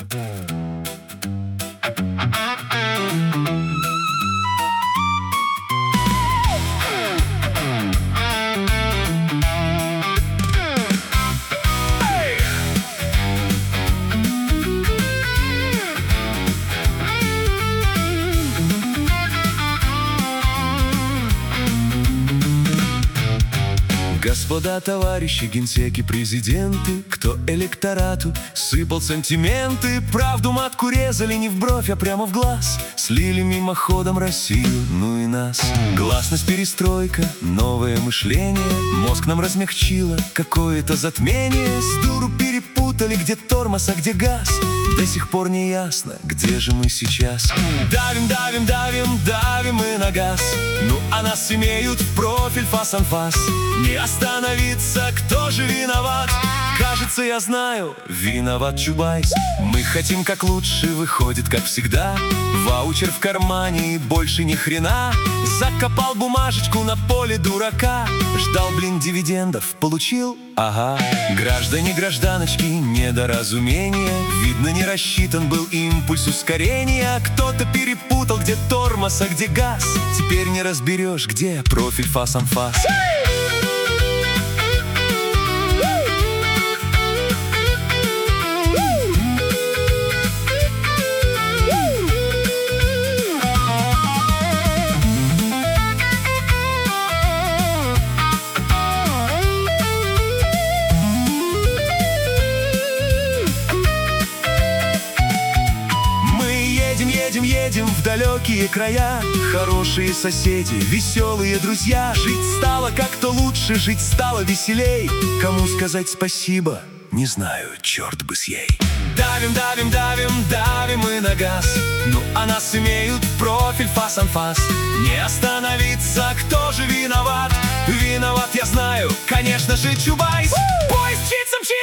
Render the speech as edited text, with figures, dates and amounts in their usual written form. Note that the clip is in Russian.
Господа товарищи, генсеки, президенты, кто электорату сыпал сантименты, правду матку резали не в бровь, а прямо в глаз, слили мимоходом Россию, ну и нас. Гласность, перестройка, новое мышление, мозг нам размягчило какое-то затмение. С дуру перепутали, где тормоз, а где газ. До сих пор не ясно, где же мы сейчас. Давим, давим, давим, давим мы на газ. Ну а нас имеют в профиль фас-анфас. Не остановиться, кто же виноват? Кажется, я знаю, виноват Чубайс. Мы хотим как лучше, выходит как всегда. Ваучер в кармане и больше ни хрена. Закопал бумажечку на поле дурака. Ждал, дивидендов, получил? Ага. Граждане, гражданочки, недоразумение. Видно, не рассчитан был импульс ускорения. Кто-то перепутал, где тормоз, а где газ. Теперь не разберешь, где профиль фас-анфас. Едем в далекие края, хорошие соседи, веселые друзья. Жить стало как-то лучше, жить стало веселей. Кому сказать спасибо, не знаю, черт бы с ей. Давим, давим, давим, давим мы на газ. Ну а нас имеют в профиль фас-анфас. Не остановиться, кто же виноват? Виноват, я знаю, конечно же, Чубайс. Поезд мчится, мчится.